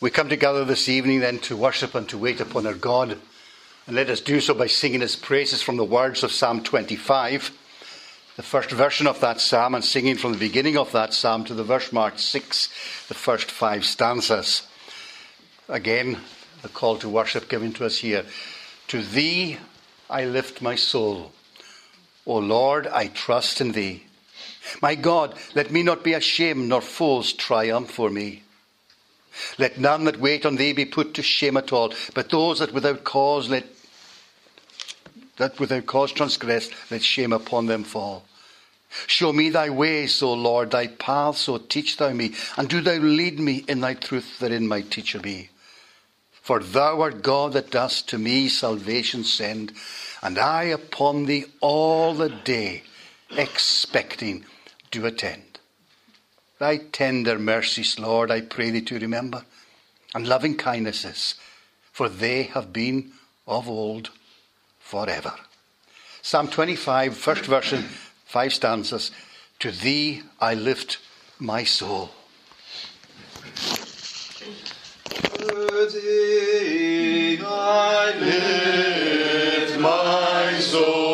We come together this evening then to worship and to wait upon our God. And let us do so by singing his praises from the words of Psalm 25, the first version of that psalm, and singing from the beginning of that psalm to the verse marked 6, the first 5 stanzas. Again, the call to worship given to us here. To thee I lift my soul. O Lord, I trust in thee. My God, let me not be ashamed, nor foes triumph for me. Let none that wait on thee be put to shame at all, but those that without cause transgress, let shame upon them fall. Show me thy ways, O Lord, thy paths, so teach thou me, and do thou lead me in thy truth, therein my teacher be. For thou art God that dost to me salvation send, and I upon thee all the day, expecting, do attend. Thy tender mercies, Lord, I pray thee to remember, and loving kindnesses, for they have been of old forever. Psalm 25, first version, 5 stanzas. To thee I lift my soul. To thee I lift my soul.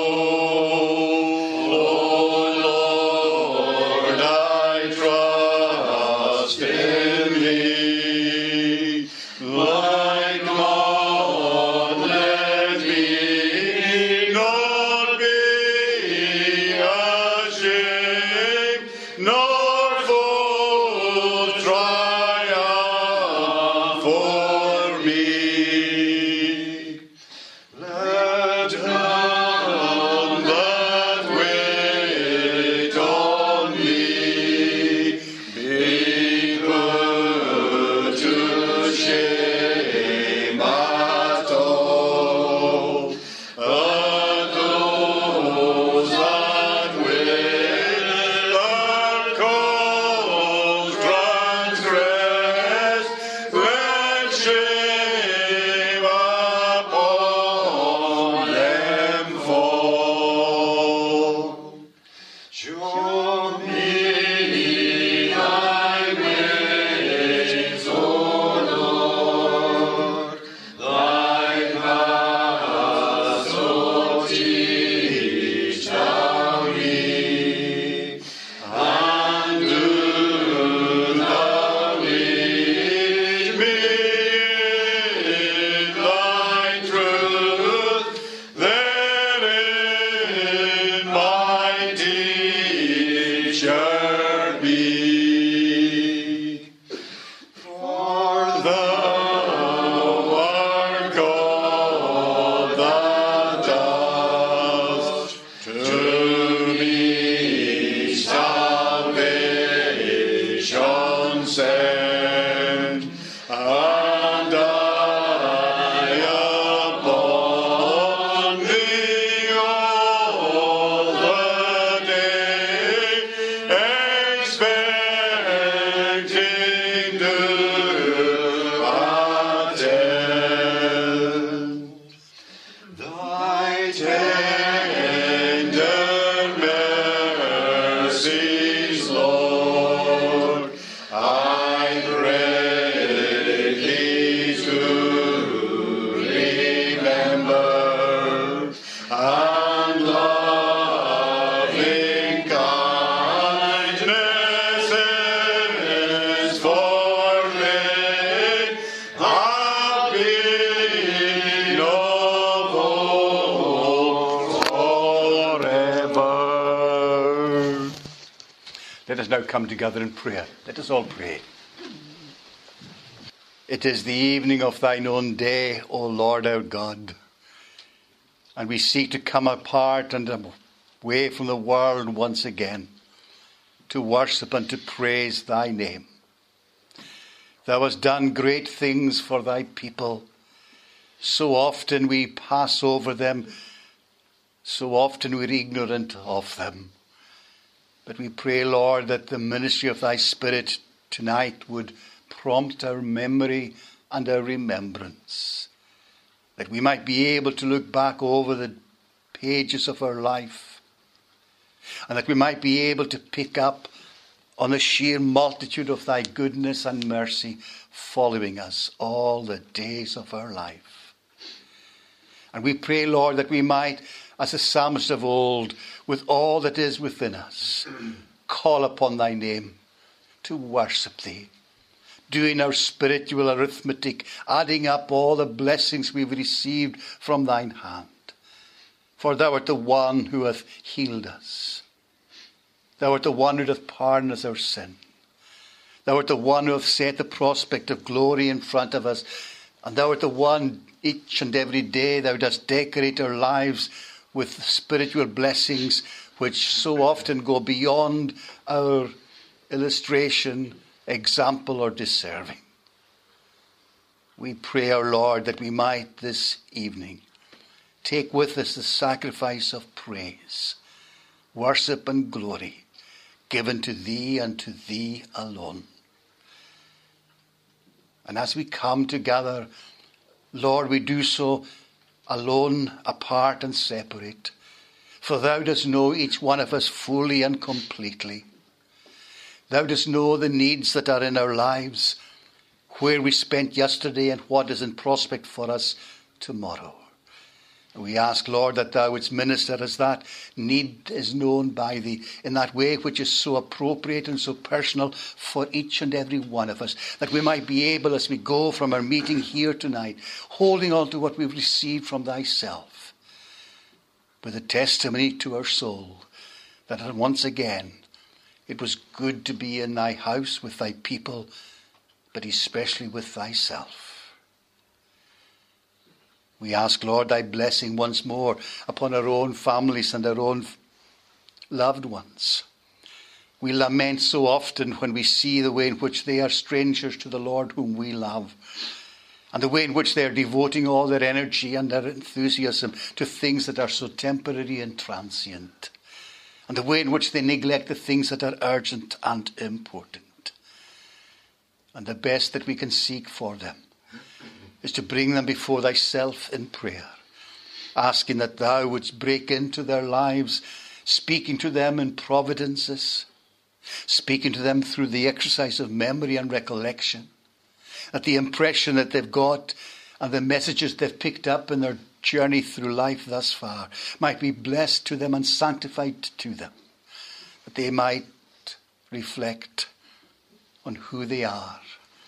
Let us now come together in prayer. Let us all pray. It is the evening of thine own day, O Lord our God, and we seek to come apart and away from the world once again to worship and to praise thy name. Thou hast done great things for thy people. So often we pass over them, so often we're ignorant of them. But we pray, Lord, that the ministry of thy Spirit tonight would prompt our memory and our remembrance, that we might be able to look back over the pages of our life, and that we might be able to pick up on the sheer multitude of thy goodness and mercy following us all the days of our life. And we pray, Lord, that we might, as the psalmist of old, with all that is within us, call upon thy name to worship thee, doing our spiritual arithmetic, adding up all the blessings we've received from thine hand. For thou art the one who hath healed us. Thou art the one who doth pardon us our sin. Thou art the one who hath set the prospect of glory in front of us. And thou art the one each and every day thou dost decorate our lives with spiritual blessings which so often go beyond our illustration, example, or deserving. We pray, our Lord, that we might this evening take with us the sacrifice of praise, worship and glory given to thee and to thee alone. And as we come together, Lord, we do so alone, apart and separate. For thou dost know each one of us fully and completely. Thou dost know the needs that are in our lives, where we spent yesterday and what is in prospect for us tomorrow. We ask, Lord, that thou wouldst minister as that need is known by thee in that way which is so appropriate and so personal for each and every one of us, that we might be able, as we go from our meeting here tonight, holding on to what we've received from thyself, with a testimony to our soul that once again it was good to be in thy house with thy people, but especially with thyself. We ask, Lord, thy blessing once more upon our own families and our own loved ones. We lament so often when we see the way in which they are strangers to the Lord whom we love, and the way in which they are devoting all their energy and their enthusiasm to things that are so temporary and transient, and the way in which they neglect the things that are urgent and important. And the best that we can seek for them is to bring them before thyself in prayer, asking that thou wouldst break into their lives, speaking to them in providences, speaking to them through the exercise of memory and recollection, that the impression that they've got and the messages they've picked up in their journey through life thus far might be blessed to them and sanctified to them, that they might reflect on who they are,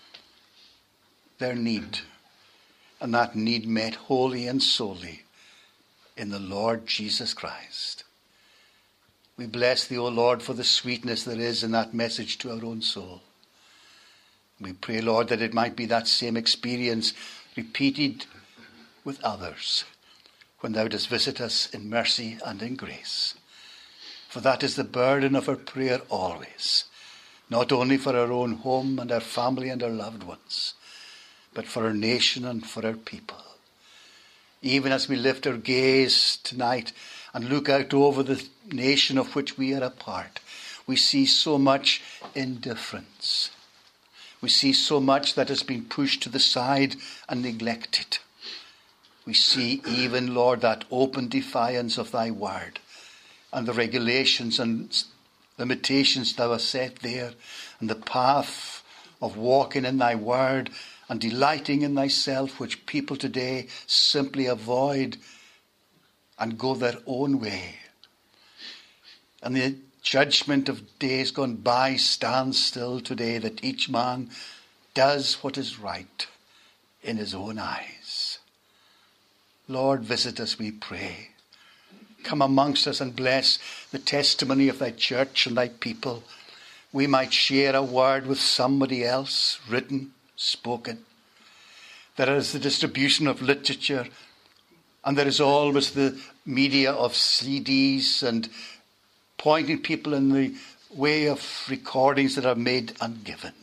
their need, and that need met wholly and solely in the Lord Jesus Christ. We bless thee, O Lord, for the sweetness there is in that message to our own soul. We pray, Lord, that it might be that same experience repeated with others when thou dost visit us in mercy and in grace. For that is the burden of our prayer always, not only for our own home and our family and our loved ones, but for our nation and for our people. Even as we lift our gaze tonight and look out over the nation of which we are a part, we see so much indifference. We see so much that has been pushed to the side and neglected. We see even, Lord, that open defiance of thy word and the regulations and limitations thou hast set there, and the path of walking in thy word and delighting in thyself, which people today simply avoid and go their own way. And the judgment of days gone by stands still today, that each man does what is right in his own eyes. Lord, visit us, we pray. Come amongst us and bless the testimony of thy church and thy people. We might share a word with somebody else, written, spoken. There is the distribution of literature, and there is always the media of CDs and pointing people in the way of recordings that are made and given.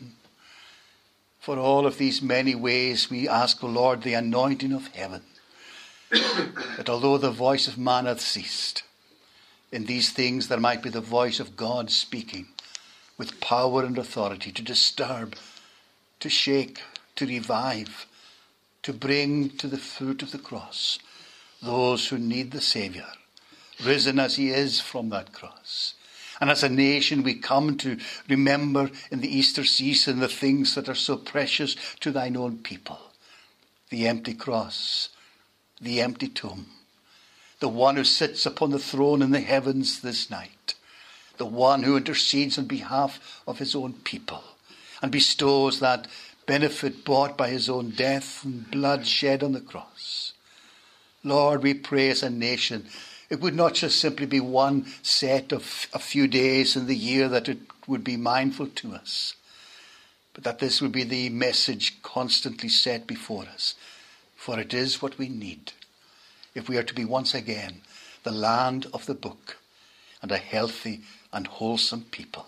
For all of these many ways we ask, O Lord, the anointing of heaven, that although the voice of man hath ceased, in these things there might be the voice of God speaking with power and authority to disturb, to shake, to revive, to bring to the foot of the cross those who need the Saviour, risen as he is from that cross, And as a nation, we come to remember in the Easter season the things that are so precious to thine own people. The empty cross, the empty tomb, the one who sits upon the throne in the heavens this night, the one who intercedes on behalf of his own people and bestows that benefit bought by his own death and blood shed on the cross. Lord, we pray as a nation, it would not just simply be one set of a few days in the year that it would be mindful to us, but that this would be the message constantly set before us. For it is what we need if we are to be once again the land of the book and a healthy and wholesome people.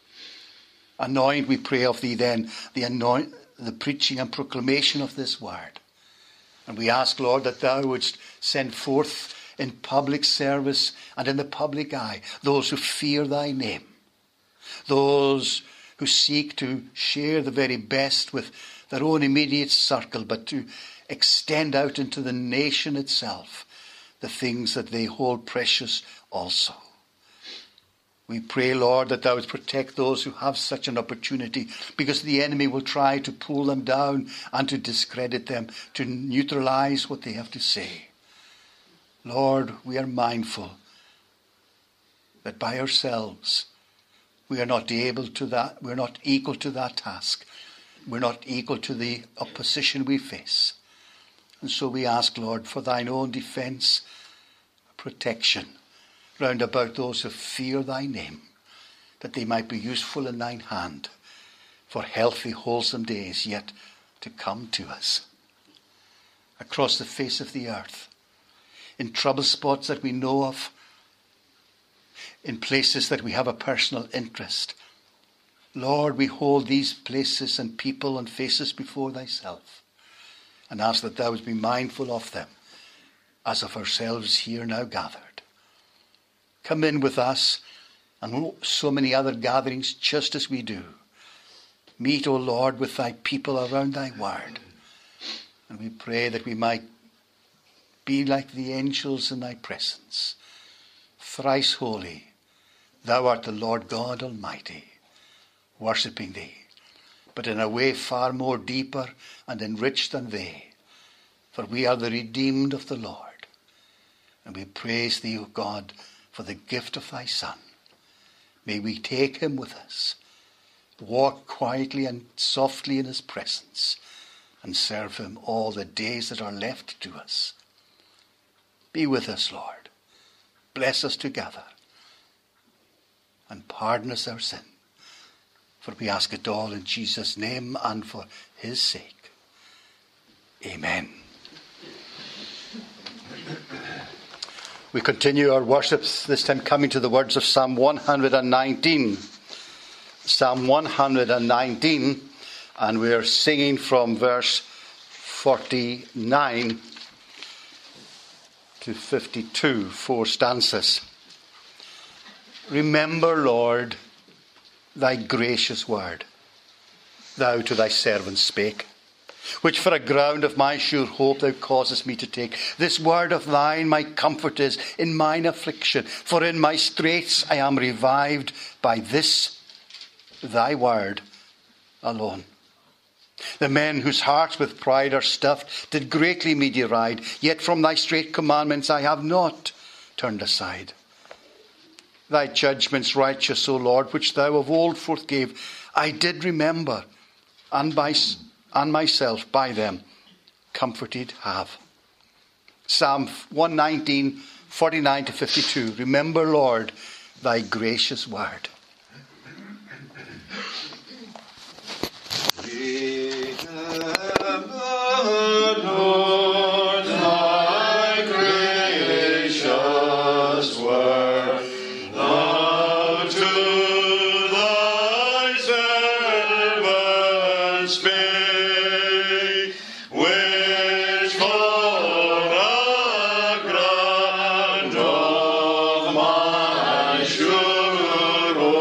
Anoint, we pray of thee then, the preaching and proclamation of this word. And we ask, Lord, that thou wouldst send forth in public service and in the public eye those who fear thy name, those who seek to share the very best with their own immediate circle, but to extend out into the nation itself the things that they hold precious also. We pray, Lord, that thou would protect those who have such an opportunity, because the enemy will try to pull them down and to discredit them, to neutralize what they have to say. Lord, we are mindful that by ourselves we are not able to that, we're not equal to that task. We're not equal to the opposition we face. And so we ask, Lord, for thine own defense, protection, round about those who fear thy name, that they might be useful in thine hand for healthy, wholesome days yet to come to us. Across the face of the earth, in trouble spots that we know of, in places that we have a personal interest, Lord, we hold these places and people and faces before thyself and ask that thou would be mindful of them as of ourselves here now gathered. Come in with us and so many other gatherings just as we do. Meet, O Lord, with thy people around thy word. And we pray that we might be like the angels in thy presence. Thrice holy, thou art the Lord God Almighty, worshipping thee, but in a way far more deeper and enriched than they. For we are the redeemed of the Lord. And we praise thee, O God, for the gift of thy Son. May we take him with us, walk quietly and softly in his presence, and serve him all the days that are left to us. Be with us, Lord. Bless us together, and pardon us our sin. For we ask it all in Jesus' name and for his sake. Amen. We continue our worships, this time coming to the words of Psalm 119. Psalm 119, and we are singing from verse 49 to 52, 4 stanzas. Remember, Lord, thy gracious word, thou to thy servant spake, which for a ground of my sure hope thou causest me to take. This word of thine my comfort is in mine affliction, for in my straits I am revived by this thy word alone. The men whose hearts with pride are stuffed did greatly me deride, yet from thy straight commandments I have not turned aside. Thy judgments righteous, O Lord, which thou of old forthgave, I did remember, and myself by them comforted have. Psalm 119, 49 to 52. Remember, Lord, thy gracious word. Remember, Lord, thy gracious word, thou to thy servant spake, which for a ground of my sure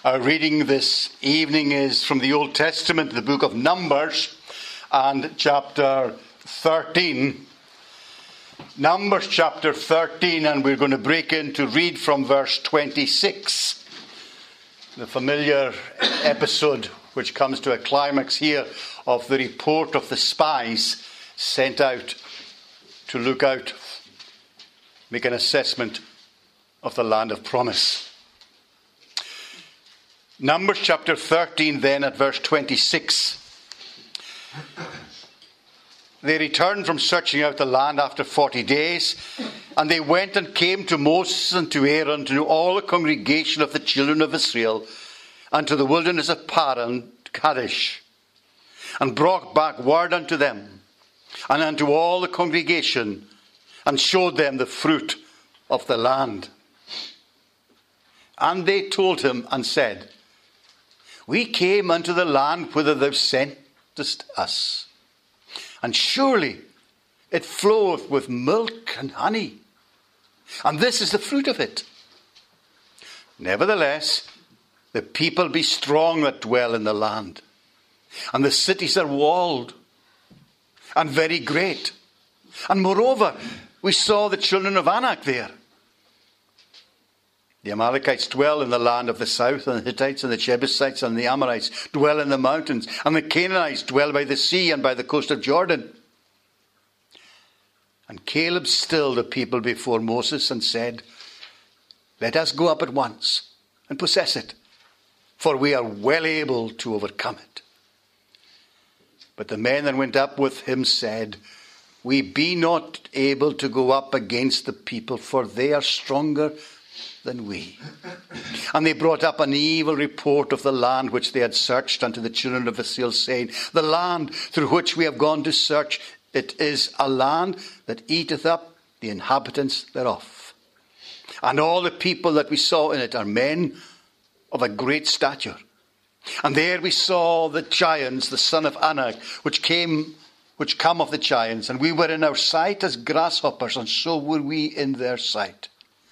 Our reading this evening is from the Old Testament, the book of Numbers, and chapter 13. Numbers chapter 13, and we're going to break in to read from verse 26. The familiar episode which comes to a climax here of the report of the spies sent out to look out, make an assessment of the land of promise. Numbers chapter 13 then at verse 26. They returned from searching out the land after 40 days, and they went and came to Moses and to Aaron, to all the congregation of the children of Israel, and to the wilderness of Paran, Kadesh, and brought back word unto them, and unto all the congregation, and showed them the fruit of the land. And they told him and said, We came unto the land whither thou sentest us, and surely it floweth with milk and honey, and this is the fruit of it. Nevertheless, the people be strong that dwell in the land, and the cities are walled, and very great. And moreover, we saw the children of Anak there. The Amalekites dwell in the land of the south, and the Hittites and the Jebusites and the Amorites dwell in the mountains, and the Canaanites dwell by the sea and by the coast of Jordan. And Caleb stilled the people before Moses and said, Let us go up at once and possess it, for we are well able to overcome it. But the men that went up with him said, We be not able to go up against the people, for they are stronger than we. And they brought up an evil report of the land which they had searched unto the children of Israel, saying, The land through which we have gone to search, it is a land that eateth up the inhabitants thereof. And all the people that we saw in it are men of a great stature. And there we saw the giants, the son of Anak, which come of the giants, and we were in our sight as grasshoppers, and so were we in their sight.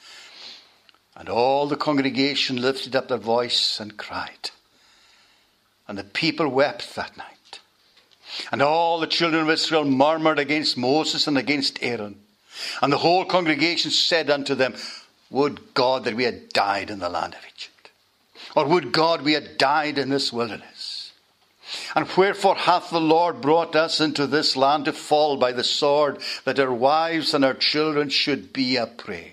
And all the congregation lifted up their voice and cried. And the people wept that night. And all the children of Israel murmured against Moses and against Aaron. And the whole congregation said unto them, Would God that we had died in the land of Egypt, or would God we had died in this wilderness? And wherefore hath the Lord brought us into this land to fall by the sword, that our wives and our children should be a prey?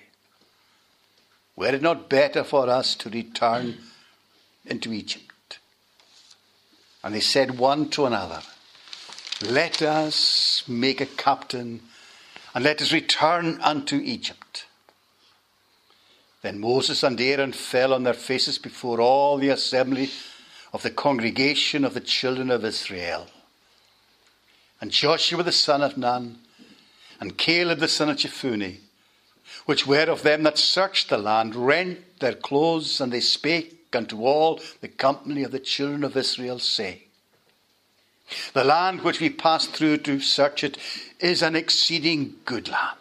Were it not better for us to return into Egypt? And they said one to another, Let us make a captain, and let us return unto Egypt. Then Moses and Aaron fell on their faces before all the assembly of the congregation of the children of Israel. And Joshua the son of Nun, and Caleb the son of Jephunneh, which were of them that searched the land, rent their clothes, and they spake unto all the company of the children of Israel, saying, The land which we passed through to search it is an exceeding good land.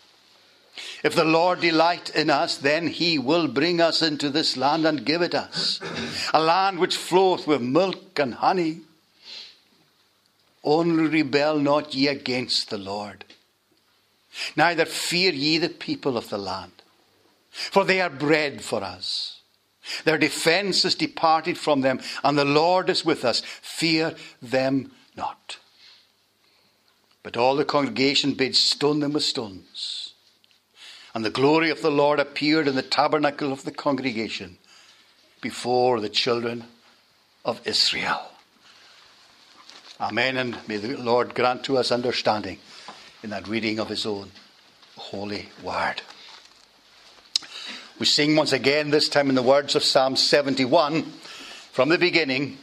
If the Lord delight in us, then he will bring us into this land and give it us, a land which floweth with milk and honey. Only rebel not ye against the Lord, neither fear ye the people of the land, for they are bread for us. Their defence is departed from them, and the Lord is with us. Fear them not. But all the congregation bade stone them with stones. And the glory of the Lord appeared in the tabernacle of the congregation before the children of Israel. Amen, and may the Lord grant to us understanding in that reading of his own holy word. We sing once again, this time in the words of Psalm 71, from the beginning.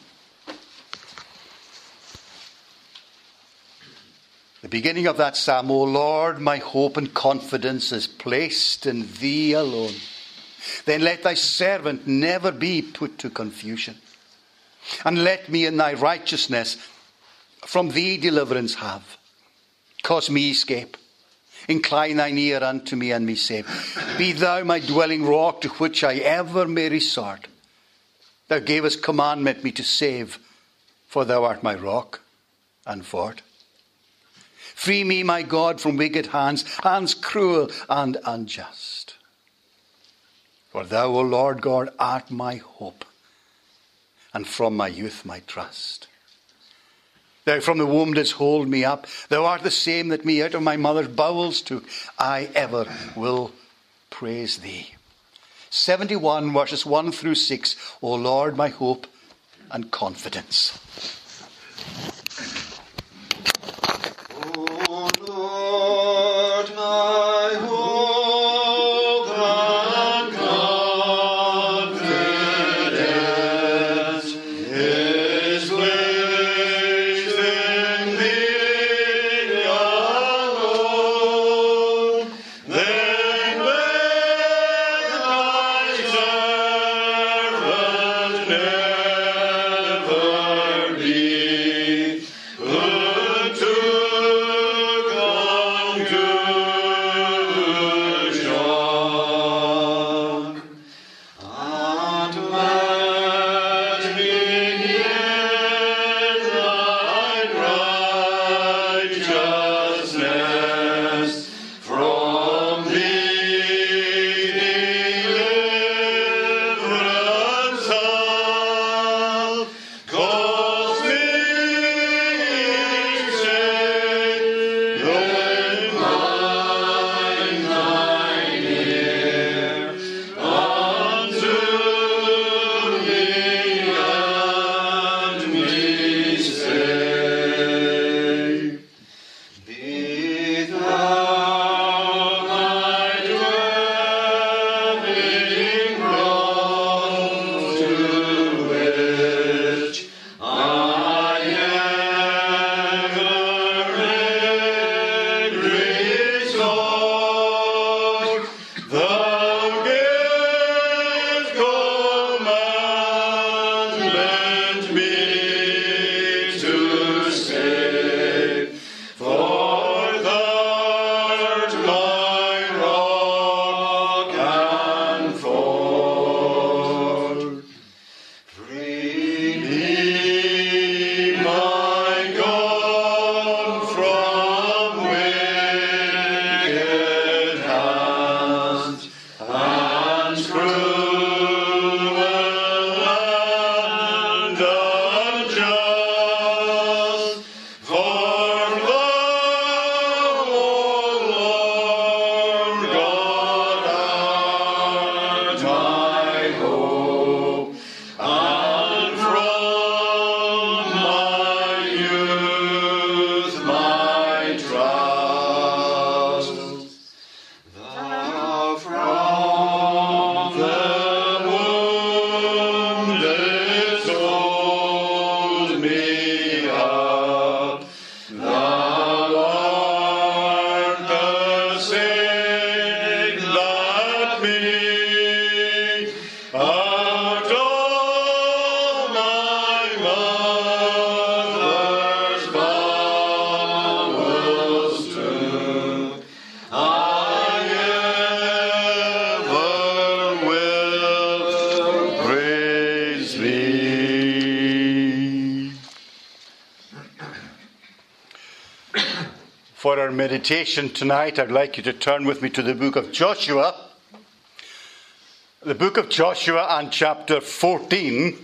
The beginning of that psalm, O Lord, my hope and confidence is placed in thee alone. Then let thy servant never be put to confusion. And let me in thy righteousness from thee deliverance have. Cause me escape. Incline thine ear unto me and me save. Be thou my dwelling rock to which I ever may resort. Thou gavest commandment me to save, for thou art my rock and fort. Free me, my God, from wicked hands, hands cruel and unjust. For thou, O Lord God, art my hope, and from my youth my trust. Thou from the womb didst hold me up. Thou art the same that me out of my mother's bowels took. I ever will praise thee. 71 verses 1 through 6. O Lord, my hope and confidence. O Lord, my hope and confidence is placed in thee alone. Then let thy servant never be put to confusion. And let me hear thy righteousness from thee, deliverance of. Cause me safe, when mine thine ear unto me and me say. Be thou my dwelling ground, to which I ever resort. Thou gavest commandment me to save, for thou'rt my rock and fort. Free me, my God, from wicked hands, hands cruel and unjust. For thou, O Lord God, art my hope, and from my youth my trust. Thou from the womb didst hold me up. Thou art the same that me out of my mother's bowels took. I ever will praise thee. For our meditation tonight, I'd like you to turn with me to the book of Joshua. The book of Joshua and chapter 14.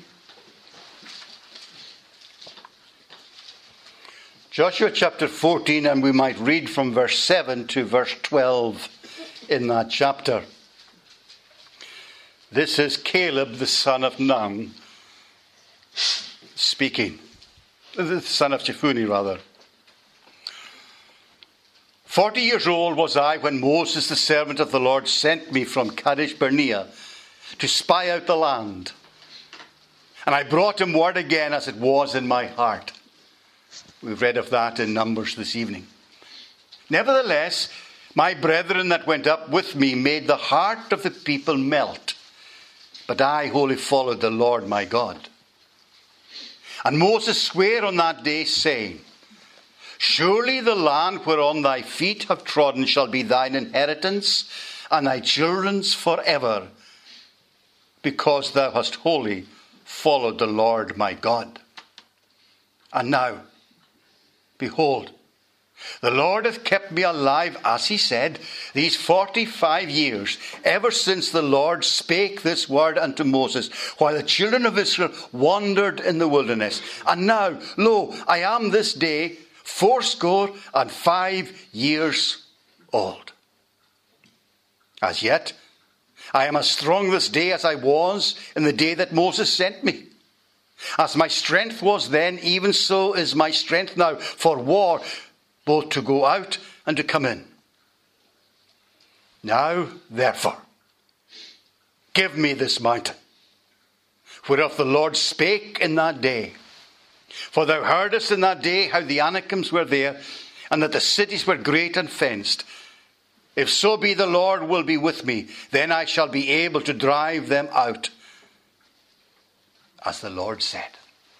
Joshua chapter 14, and we might read from verse 7 to verse 12 in that chapter. This is Caleb, the son of Nun, speaking. The son of Jephunneh, rather. 40 years old was I when Moses, the servant of the Lord, sent me from Kadesh Barnea to spy out the land. And I brought him word again as it was in my heart. We've read of that in Numbers this evening. Nevertheless, my brethren that went up with me made the heart of the people melt. But I wholly followed the Lord my God. And Moses sware on that day, saying, Surely the land whereon thy feet have trodden shall be thine inheritance, and thy children's forever, because thou hast wholly followed the Lord my God. And now, behold, the Lord hath kept me alive, as he said, these 45 years, ever since the Lord spake this word unto Moses, while the children of Israel wandered in the wilderness. And now, lo, I am this day fourscore and 5 years old. As yet, I am as strong this day as I was in the day that Moses sent me. As my strength was then, even so is my strength now for war, both to go out and to come in. Now, therefore, give me this mountain, whereof the Lord spake in that day. For thou heardest in that day how the Anakims were there, and that the cities were great and fenced. If so be the Lord will be with me, then I shall be able to drive them out, as the Lord said.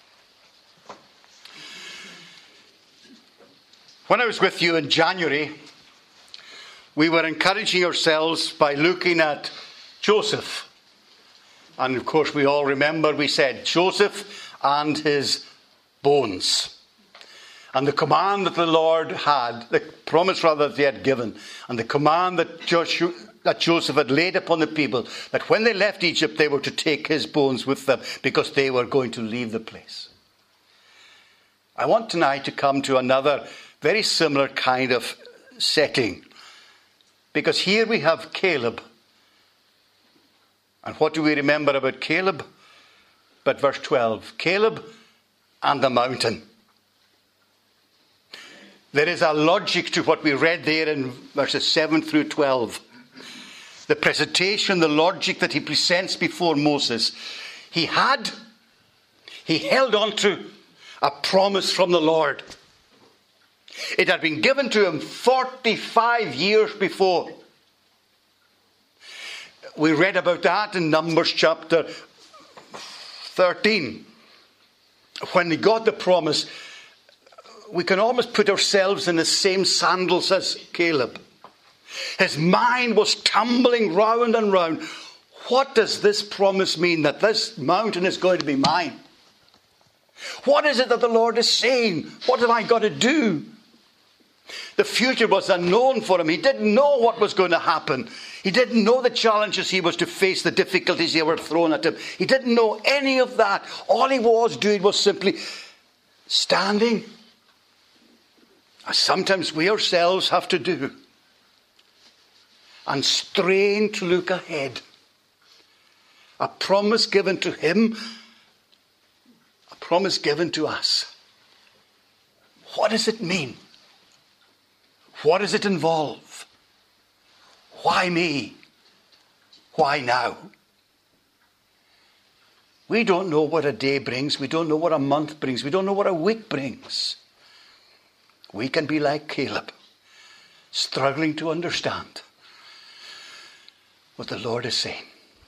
When I was with you in January, we were encouraging ourselves by looking at Joseph. And of course we all remember we said Joseph and his bones. And the command that the Lord had, the promise rather that he had given, and the command that Joseph had laid upon the people, that when they left Egypt they were to take his bones with them because they were going to leave the place. I want tonight to come to another very similar kind of setting, because here we have Caleb. And what do we remember about Caleb? But verse 12, Caleb and the mountain. There is a logic to what we read there in verses 7 through 12. The presentation, the logic that he presents before Moses. He held on to a promise from the Lord. It had been given to him 45 years before. We read about that in Numbers chapter 13. When he got the promise, we can almost put ourselves in the same sandals as Caleb. His mind was tumbling round and round. What does this promise mean, that this mountain is going to be mine? What is it that the Lord is saying? What have I got to do? The future was unknown for him. He didn't know what was going to happen. He didn't know the challenges he was to face, the difficulties they were thrown at him. He didn't know any of that. All he was doing was simply standing, as sometimes we ourselves have to do, and strain to look ahead. A promise given to him, a promise given to us. What does it mean? What does it involve? Why me? Why now? We don't know what a day brings. We don't know what a month brings. We don't know what a week brings. We can be like Caleb, struggling to understand what the Lord is saying.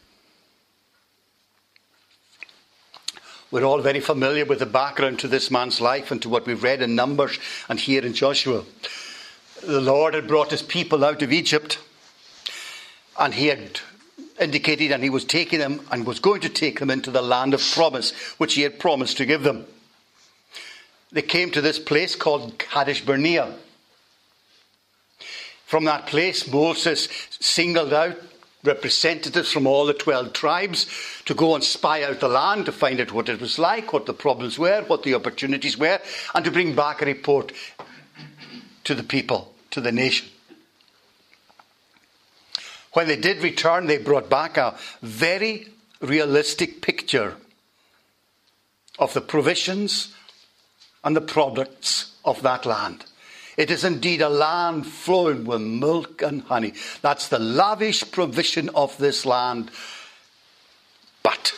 We're all very familiar with the background to this man's life and to what we've read in Numbers and here in Joshua. The Lord had brought his people out of Egypt, and he had indicated, and he was taking them and was going to take them into the land of promise, which he had promised to give them. They came to this place called Kadesh Barnea. From that place, Moses singled out representatives from all the 12 tribes to go and spy out the land, to find out what it was like, what the problems were, what the opportunities were, and to bring back a report to the people, to the nation. When they did return, they brought back a very realistic picture of the provisions and the products of that land. It is indeed a land flowing with milk and honey. That's the lavish provision of this land. But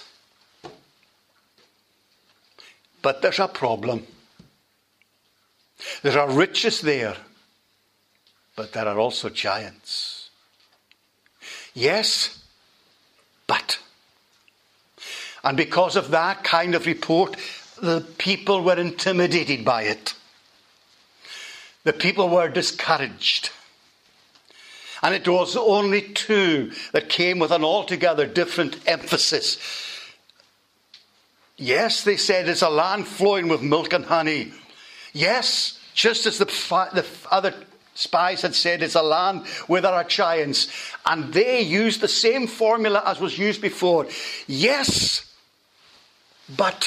there's a problem. There are riches there, but there are also giants. Yes, but. And because of that kind of report, the people were intimidated by it. The people were discouraged. And it was only two that came with an altogether different emphasis. Yes, they said, it's a land flowing with milk and honey. Yes, just as the other spies had said, it's a land where there are giants. And they used the same formula as was used before. Yes, but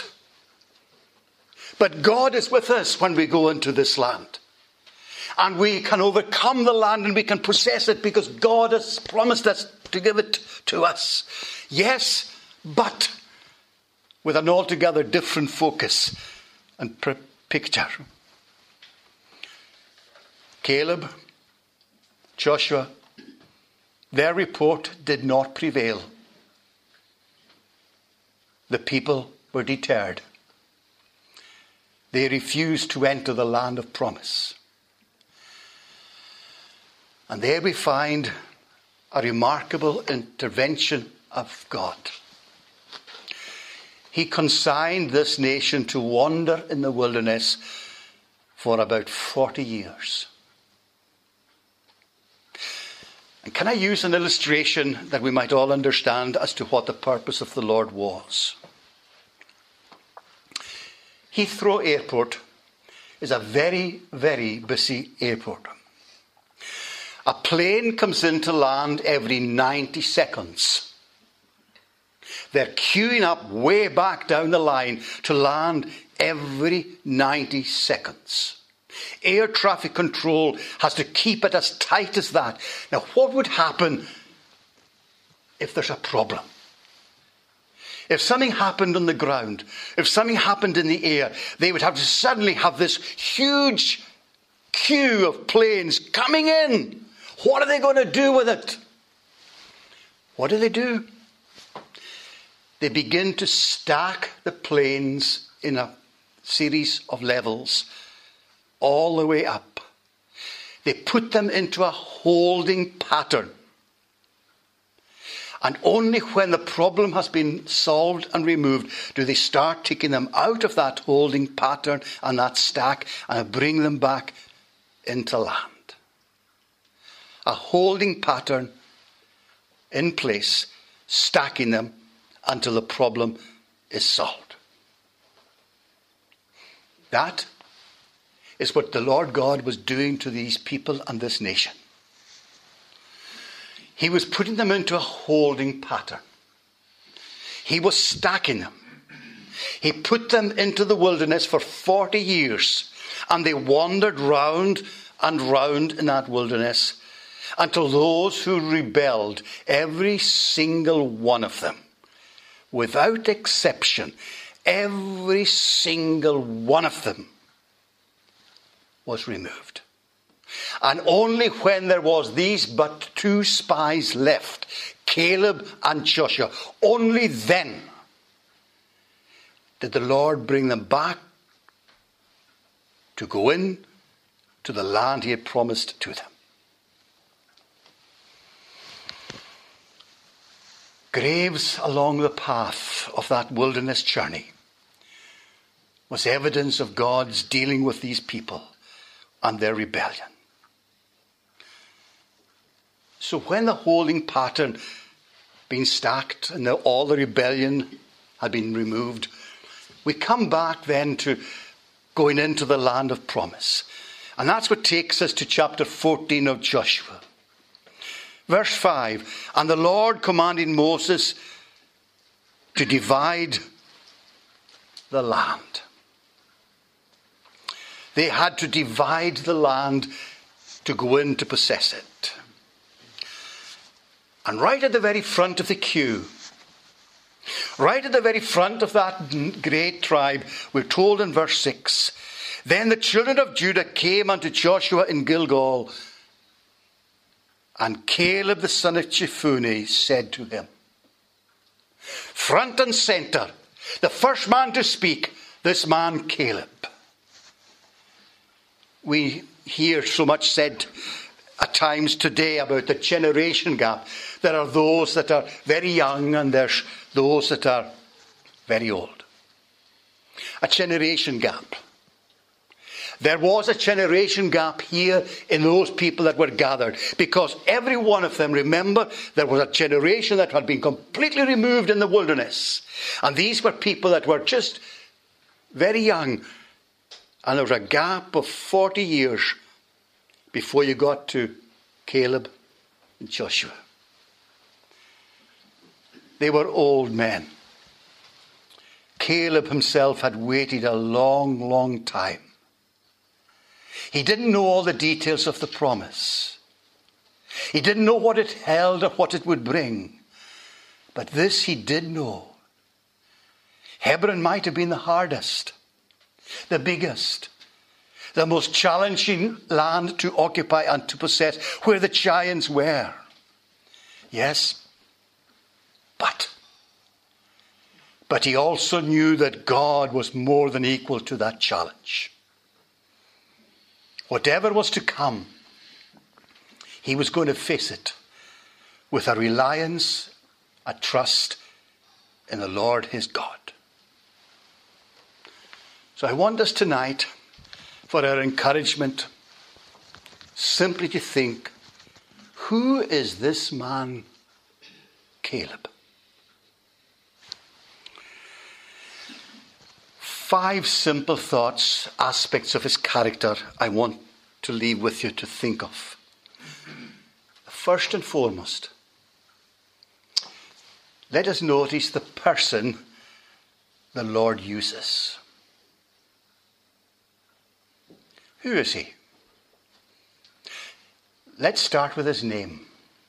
God is with us when we go into this land. And we can overcome the land and we can possess it because God has promised us to give it to us. Yes, but with an altogether different focus and picture. Caleb, Joshua, their report did not prevail. The people were deterred. They refused to enter the land of promise. And there we find a remarkable intervention of God. He consigned this nation to wander in the wilderness for about 40 years. And can I use an illustration that we might all understand as to what the purpose of the Lord was? Heathrow Airport is a very, very busy airport. A plane comes into land every 90 seconds. They're queuing up way back down the line to land every 90 seconds. Air traffic control has to keep it as tight as that. Now, what would happen if there's a problem? If something happened on the ground, if something happened in the air, they would have to suddenly have this huge queue of planes coming in. What are they going to do with it? What do? They begin to stack the planes in a series of levels all the way up. They put them into a holding pattern. And only when the problem has been solved and removed do they start taking them out of that holding pattern and that stack and bring them back into land. A holding pattern in place, stacking them until the problem is solved. That is what the Lord God was doing to these people and this nation. He was putting them into a holding pattern. He was stacking them. He put them into the wilderness for 40 years, and they wandered round and round in that wilderness until those who rebelled, every single one of them, without exception, every single one of them was removed. And only when there was these but two spies left, Caleb and Joshua, only then did the Lord bring them back to go in to the land he had promised to them. Graves along the path of that wilderness journey was evidence of God's dealing with these people and their rebellion. So when the holding pattern been stacked and all the rebellion had been removed, we come back then to going into the land of promise. And that's what takes us to chapter 14 of Joshua. Verse 5, and the Lord commanded Moses to divide the land. They had to divide the land to go in to possess it. And right at the very front of the queue, right at the very front of that great tribe, we're told in verse 6, then the children of Judah came unto Joshua in Gilgal, and Caleb the son of Jephunneh said to him, front and center, the first man to speak, this man Caleb. We hear so much said at times today about the generation gap. There are those that are very young and there's those that are very old. A generation gap. There was a generation gap here in those people that were gathered, because every one of them, remember, there was a generation that had been completely removed in the wilderness. And these were people that were just very young. And there was a gap of 40 years before you got to Caleb and Joshua. They were old men. Caleb himself had waited a long, long time. He didn't know all the details of the promise. He didn't know what it held or what it would bring. But this he did know. Hebron might have been the hardest, the biggest, the most challenging land to occupy and to possess, where the giants were. Yes, but he also knew that God was more than equal to that challenge. Whatever was to come, he was going to face it with a reliance, a trust in the Lord his God. So I want us tonight, for our encouragement, simply to think, who is this man, Caleb? 5 simple thoughts, aspects of his character I want to leave with you to think of. First and foremost, let us notice the person the Lord uses. Who is he? Let's start with his name.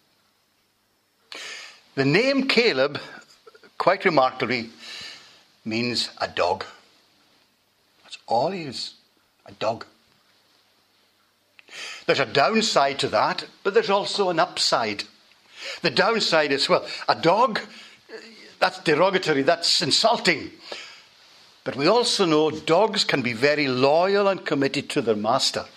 The name Caleb, quite remarkably, means a dog. That's all he is, a dog. There's a downside to that, but there's also an upside. The downside is, well, a dog, that's derogatory, that's insulting. But we also know dogs can be very loyal and committed to their master.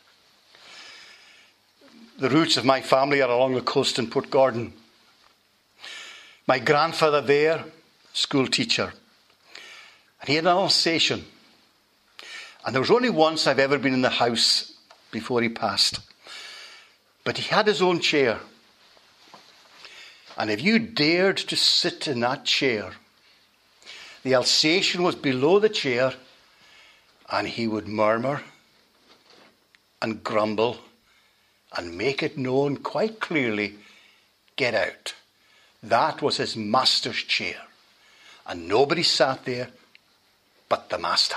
The roots of my family are along the coast in Port Gordon. My grandfather there, school teacher, and he had an Alsatian. And there was only once I've ever been in the house before he passed. But he had his own chair. And if you dared to sit in that chair, the Alsatian was below the chair, and he would murmur and grumble and make it known quite clearly, get out. That was his master's chair. And nobody sat there but the master.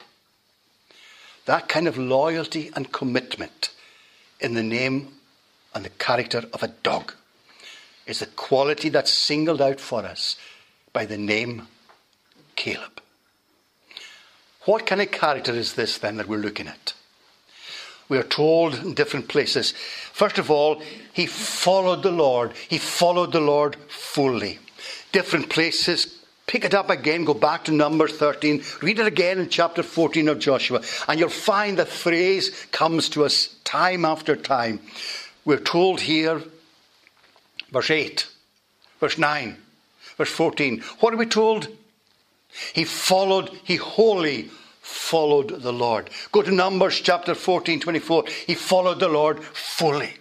That kind of loyalty and commitment in the name and the character of a dog is the quality that's singled out for us by the name Caleb. What kind of character is this then that we're looking at? We are told in different places. First of all, he followed the Lord. He followed the Lord fully. Different places. Pick it up again, go back to Numbers 13, read it again in chapter 14 of Joshua, and you'll find the phrase comes to us time after time. We're told here, verse 8, verse 9, verse 14. What are we told? He wholly followed the Lord. Go to Numbers chapter 14, 24. He followed the Lord fully.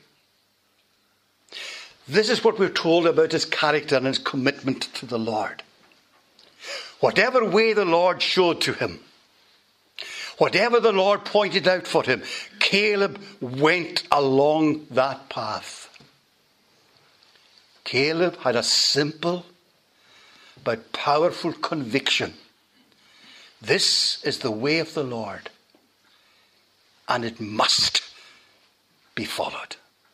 This is what we're told about his character and his commitment to the Lord. Whatever way the Lord showed to him, whatever the Lord pointed out for him, Caleb went along that path. Caleb had a simple but powerful conviction. This is the way of the Lord, and it must be followed.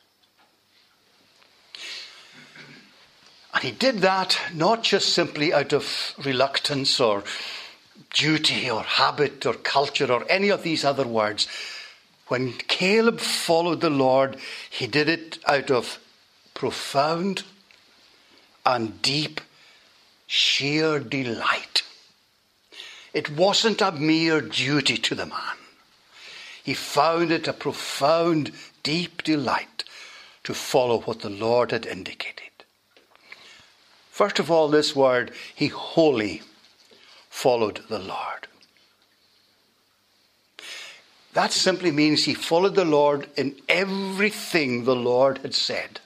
And he did that not just simply out of reluctance or duty or habit or culture or any of these other words. When Caleb followed the Lord, he did it out of profound and deep, sheer delight. It wasn't a mere duty to the man. He found it a profound, deep delight to follow what the Lord had indicated. First of all, this word, he wholly followed the Lord. That simply means he followed the Lord in everything the Lord had said.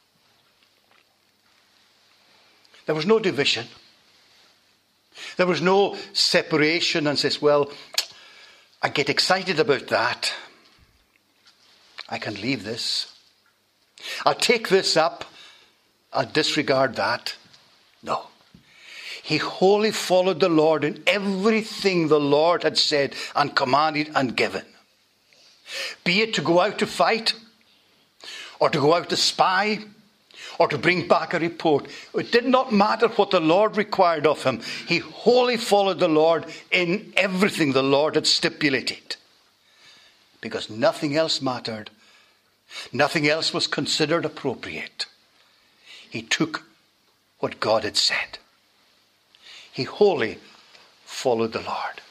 There was no division. There was no separation and says, well, I get excited about that. I can leave this. I'll take this up. I'll disregard that. No. He wholly followed the Lord in everything the Lord had said and commanded and given. Be it to go out to fight, or to go out to spy, or to bring back a report. It did not matter what the Lord required of him. He wholly followed the Lord in everything the Lord had stipulated. Because nothing else mattered. Nothing else was considered appropriate. He took what God had said. He wholly followed the Lord.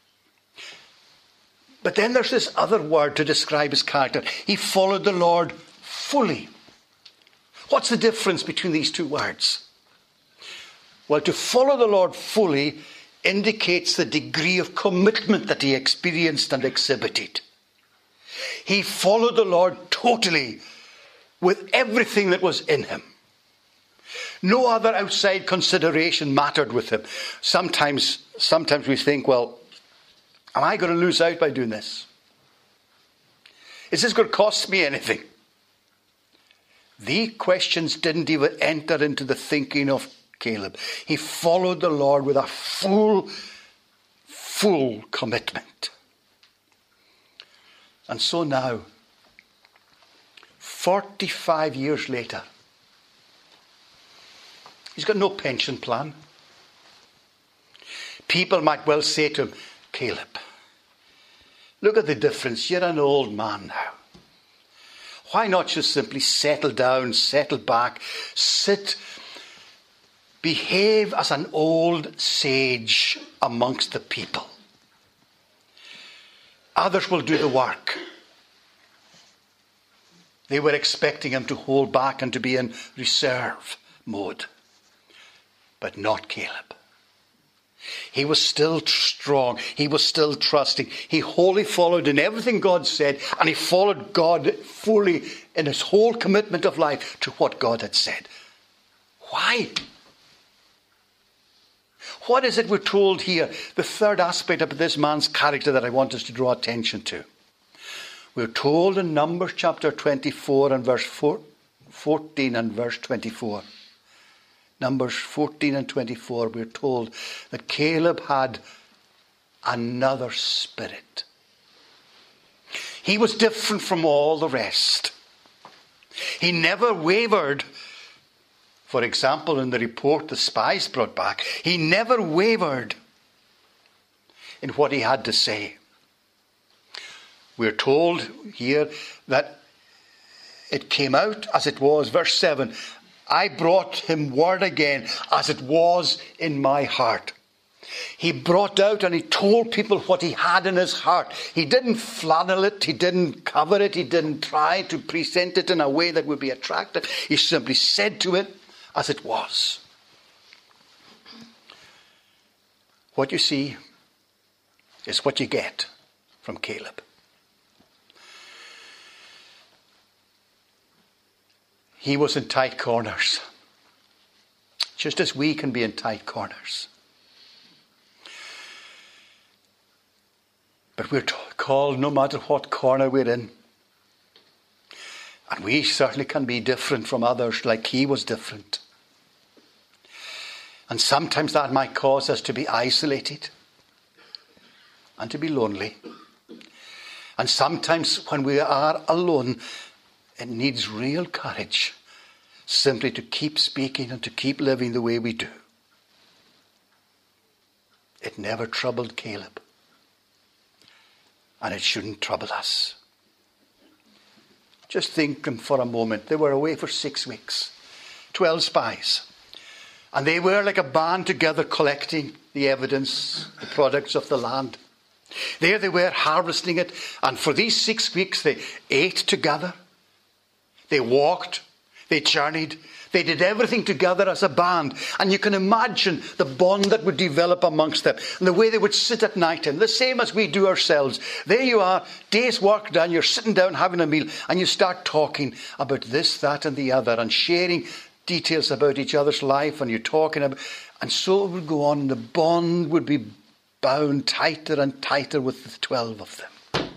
But then there's this other word to describe his character. He followed the Lord fully. What's the difference between these two words? Well, to follow the Lord fully indicates the degree of commitment that he experienced and exhibited. He followed the Lord totally with everything that was in him. No other outside consideration mattered with him. Sometimes we think, well, am I going to lose out by doing this? Is this going to cost me anything? These questions didn't even enter into the thinking of Caleb. He followed the Lord with a full commitment. And so now, 45 years later, he's got no pension plan. People might well say to him, Caleb, look at the difference. You're an old man now. Why not just simply settle down, settle back, sit, behave as an old sage amongst the people? Others will do the work. They were expecting him to hold back and to be in reserve mode. But not Caleb. He was still strong. He was still trusting. He wholly followed in everything God said, and he followed God fully in his whole commitment of life to what God had said. Why? What is it we're told here? The third aspect of this man's character that I want us to draw attention to. We're told in Numbers chapter 24 and verse 14 and verse 24. Numbers 14 and 24, we're told that Caleb had another spirit. He was different from all the rest. He never wavered. For example, in the report the spies brought back, he never wavered in what he had to say. We're told here that it came out as it was, verse 7, I brought him word again as it was in my heart. He brought out and he told people what he had in his heart. He didn't flannel it. He didn't cover it. He didn't try to present it in a way that would be attractive. He simply said to it as it was. What you see is what you get from Caleb. He was in tight corners, just as we can be in tight corners. But we're called no matter what corner we're in. And we certainly can be different from others, like he was different. And sometimes that might cause us to be isolated and to be lonely. And sometimes when we are alone, it needs real courage simply to keep speaking and to keep living the way we do. It never troubled Caleb. And it shouldn't trouble us. Just think for a moment. They were away for 6 weeks. 12 spies. And they were like a band together collecting the evidence, the products of the land. There they were harvesting it. And for these 6 weeks they ate together. They walked. They journeyed. They did everything together as a band. And you can imagine the bond that would develop amongst them. And the way they would sit at night. And the same as we do ourselves. There you are, day's work done. You're sitting down having a meal. And you start talking about this, that and the other. And sharing details about each other's life. And you're talking about... And so it would go on. And the bond would be bound tighter and tighter with the 12 of them.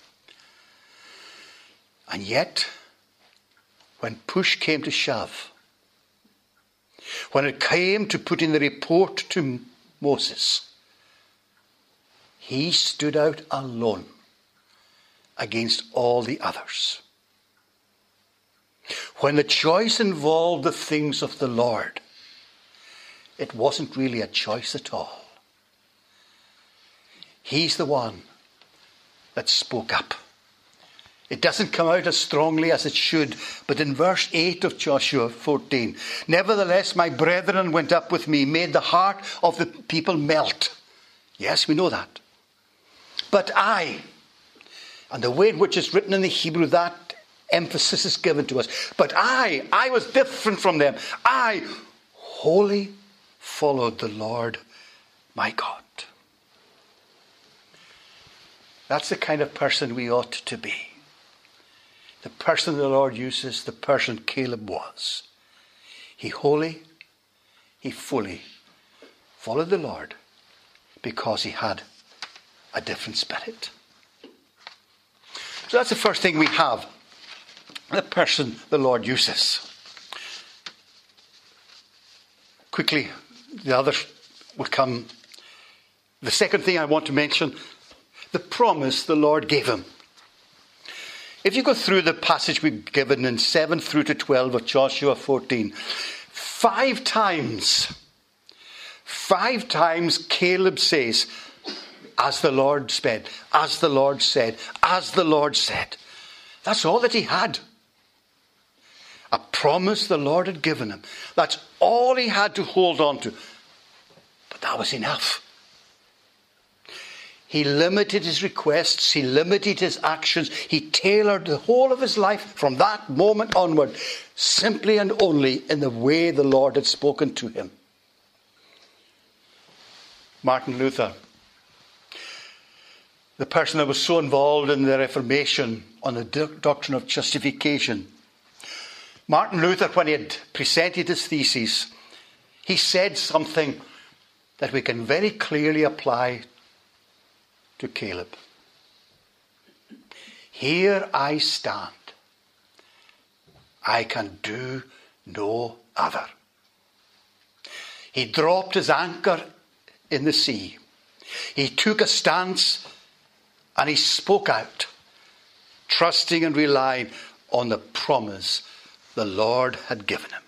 And yet... when push came to shove, when it came to putting the report to Moses, he stood out alone against all the others. When the choice involved the things of the Lord, it wasn't really a choice at all. He's the one that spoke up. It doesn't come out as strongly as it should, but in verse 8 of Joshua 14, nevertheless, my brethren went up with me, made the heart of the people melt. Yes, we know that. But I, and the way in which it's written in the Hebrew, that emphasis is given to us. But I was different from them. I wholly followed the Lord my God. That's the kind of person we ought to be. The person the Lord uses, the person Caleb was. He fully followed the Lord because he had a different spirit. So that's the first thing we have. The person the Lord uses. Quickly, the others will come. The second thing I want to mention, the promise the Lord gave him. If you go through the passage we've given in 7 through to 12 of Joshua 14, 5 times Caleb says, as the Lord said, as the Lord said, as the Lord said. That's all that he had. A promise the Lord had given him. That's all he had to hold on to. But that was enough. He limited his requests. He limited his actions. He tailored the whole of his life from that moment onward, simply and only in the way the Lord had spoken to him. Martin Luther, the person that was so involved in the Reformation on the doctrine of justification. Martin Luther, when he had presented his thesis, he said something that we can very clearly apply to Caleb. Here I stand. I can do no other. He dropped his anchor in the sea. He took a stance and he spoke out, trusting and relying on the promise the Lord had given him.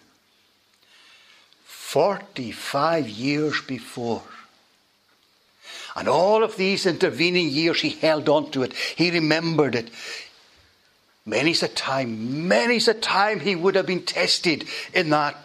45 years before. And all of these intervening years he held on to it. He remembered it. Many's a time he would have been tested in that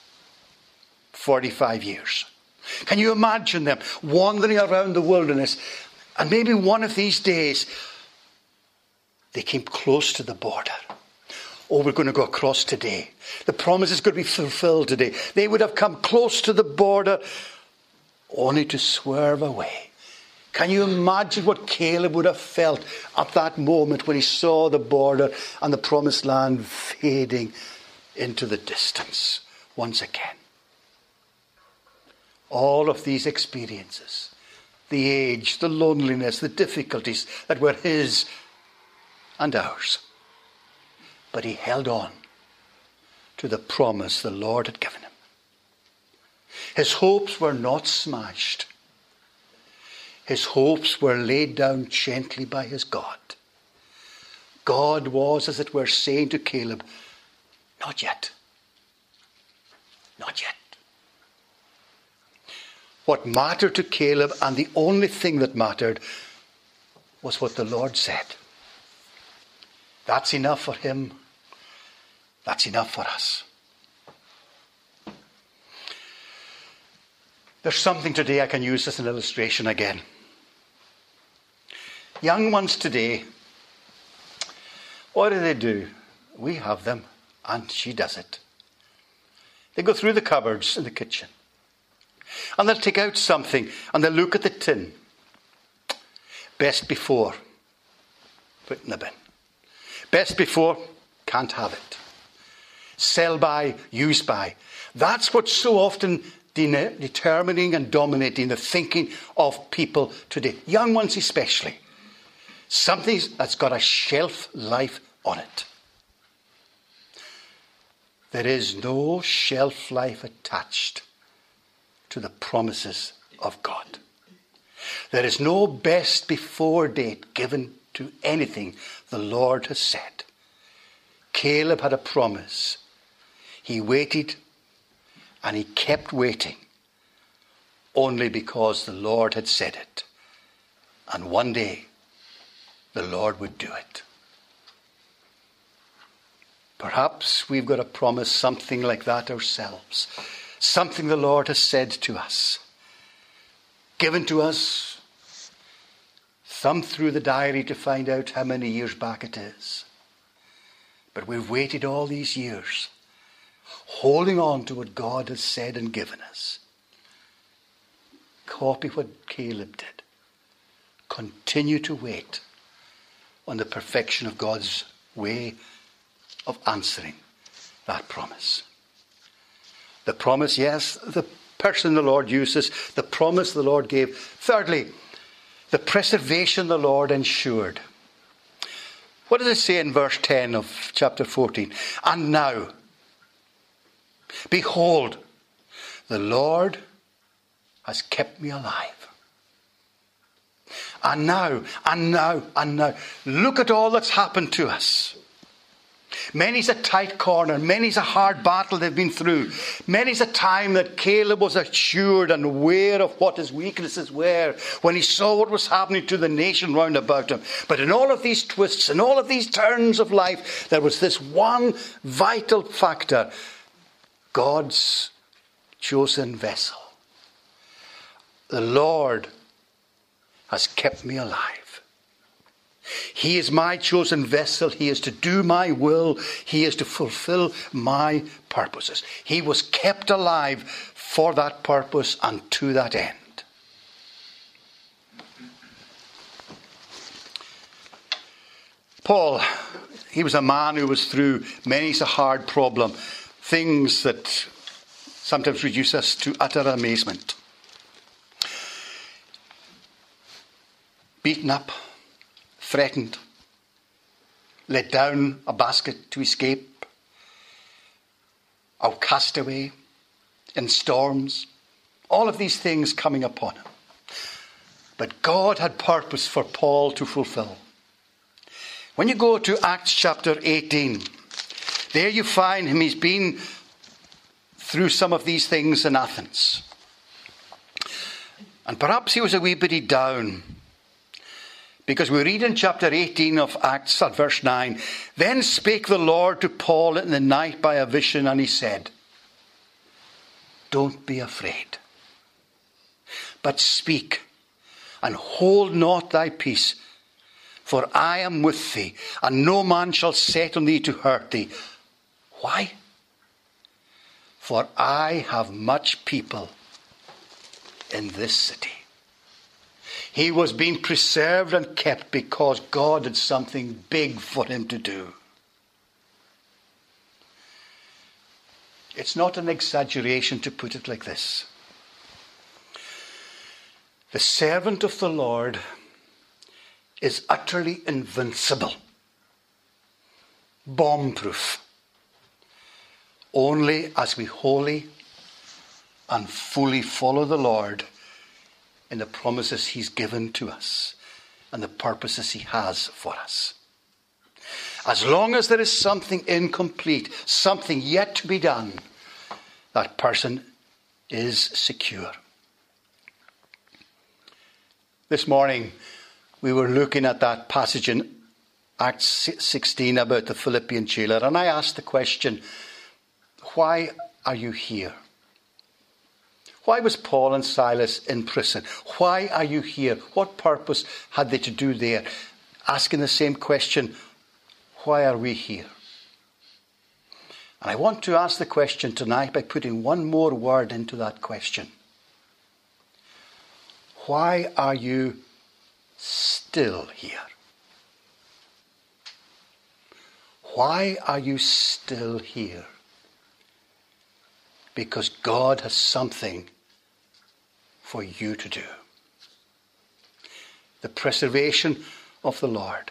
45 years. Can you imagine them wandering around the wilderness, and maybe one of these days they came close to the border. Oh, we're going to go across today. The promise is going to be fulfilled today. They would have come close to the border only to swerve away. Can you imagine what Caleb would have felt at that moment when he saw the border and the promised land fading into the distance once again? All of these experiences, the age, the loneliness, the difficulties that were his and ours. But he held on to the promise the Lord had given him. His hopes were not smashed. His hopes were laid down gently by his God. God was, as it were, saying to Caleb, not yet. Not yet. What mattered to Caleb, and the only thing that mattered, was what the Lord said. That's enough for him. That's enough for us. There's something today I can use as an illustration again. Young ones today, what do? We have them, And she does it. They go through the cupboards in the kitchen. And they'll take out something and they'll look at the tin. Best before. Put in the bin. Best before. Can't have it. Sell by, use by. That's what's so often determining and dominating the thinking of people today. Young ones especially. Something that's got a shelf life on it. There is no shelf life attached to the promises of God. There is no best before date given to anything the Lord has said. Caleb had a promise. He waited and he kept waiting only because the Lord had said it. And one day the Lord would do it. Perhaps we've got to promise something like that ourselves. Something the Lord has said to us. Given to us. Thumb through the diary to find out how many years back it is. But we've waited all these years, holding on to what God has said and given us. Copy what Caleb did. Continue to wait on the perfection of God's way of answering that promise. The promise, yes, the person the Lord uses, the promise the Lord gave. Thirdly, the preservation the Lord ensured. What does it say in verse 10 of chapter 14? And now, behold, the Lord has kept me alive. And now, look at all that's happened to us. Many's a tight corner. Many's a hard battle they've been through. Many's a time that Caleb was assured and aware of what his weaknesses were when he saw what was happening to the nation round about him. But in all of these twists and all of these turns of life, there was this one vital factor. God's chosen vessel. The Lord has kept me alive. He is my chosen vessel. He is to do my will. He is to fulfill my purposes. He was kept alive for that purpose and to that end. Paul, he was a man who was through many's a hard problem. Things that sometimes reduce us to utter amazement. Beaten up. Threatened, let down a basket to escape, a castaway in storms, all of these things coming upon him. But God had purpose for Paul to fulfill. When you go to Acts chapter 18, there you find him. He's been through some of these things in Athens. And perhaps he was a wee bit down. Because we read in chapter 18 of Acts at verse 9, then spake the Lord to Paul in the night by a vision, and he said, don't be afraid, but speak, and hold not thy peace, for I am with thee, and no man shall set on thee to hurt thee. Why? For I have much people in this city. He was being preserved and kept because God had something big for him to do. It's not an exaggeration to put it like this. The servant of the Lord is utterly invincible, bomb-proof, only as we wholly and fully follow the Lord in the promises he's given to us and the purposes he has for us. As long as there is something incomplete, something yet to be done, that person is secure. This morning, we were looking at that passage in Acts 16 about the Philippian jailer, and I asked the question, why are you here? Why was Paul and Silas in prison? Why are you here? What purpose had they to do there? Asking the same question, why are we here? And I want to ask the question tonight by putting one more word into that question. Why are you still here? Why are you still here? Because God has something for you to do. The preservation of the Lord.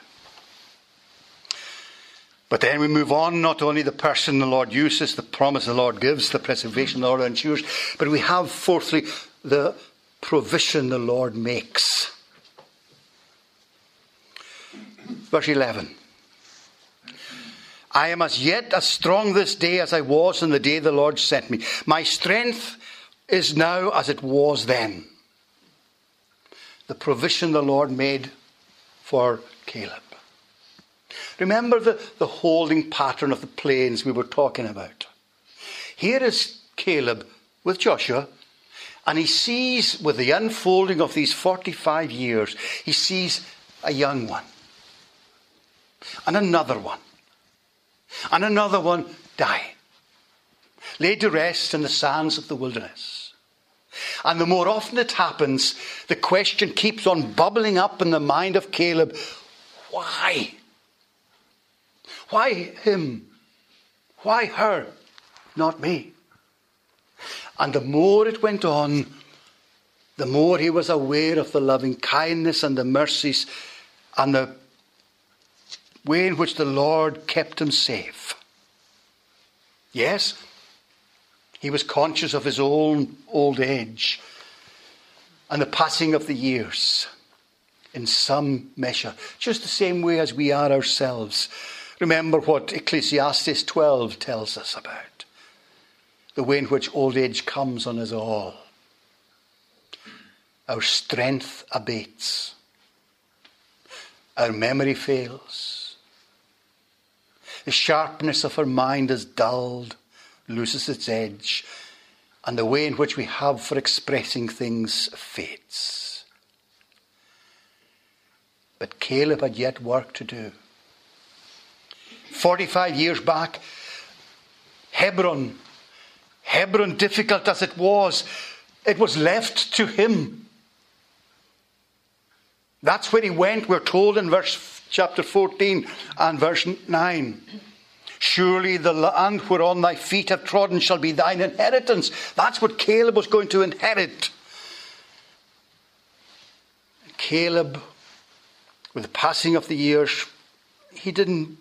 But then we move on, not only the person the Lord uses, the promise the Lord gives, the preservation the Lord ensures, but we have, fourthly, the provision the Lord makes. Verse 11. I am as yet as strong this day as I was on the day the Lord sent me. My strength is now as it was then. The provision the Lord made for Caleb. Remember the holding pattern of the plains we were talking about. Here is Caleb with Joshua, and he sees, with the unfolding of these 45 years, he sees a young one, and another one, and another one die, laid to rest in the sands of the wilderness. And the more often it happens, the question keeps on bubbling up in the mind of Caleb, why? Why him? Why her? Not me. And the more it went on, the more he was aware of the loving kindness and the mercies and the way in which the Lord kept him safe. Yes, he was conscious of his own old age and the passing of the years in some measure, just the same way as we are ourselves. Remember what Ecclesiastes 12 tells us about the way in which old age comes on us all. Our strength abates. Our memory fails. The sharpness of our mind is dulled, loses its edge, and the way in which we have for expressing things fades. But Caleb had yet work to do. 45 years back, Hebron, difficult as it was left to him. That's where he went, we're told in chapter 14 and verse 9. Surely the land whereon thy feet have trodden shall be thine inheritance. That's what Caleb was going to inherit. Caleb, with the passing of the years, he didn't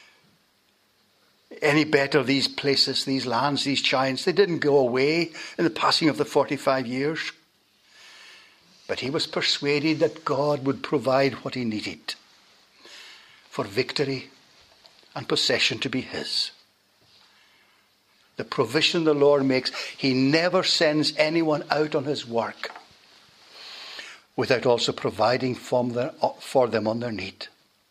any better. These places, these lands, these giants, they didn't go away in the passing of the 45 years. But he was persuaded that God would provide what he needed for victory and possession to be his. The provision the Lord makes, he never sends anyone out on his work without also providing for them on their need.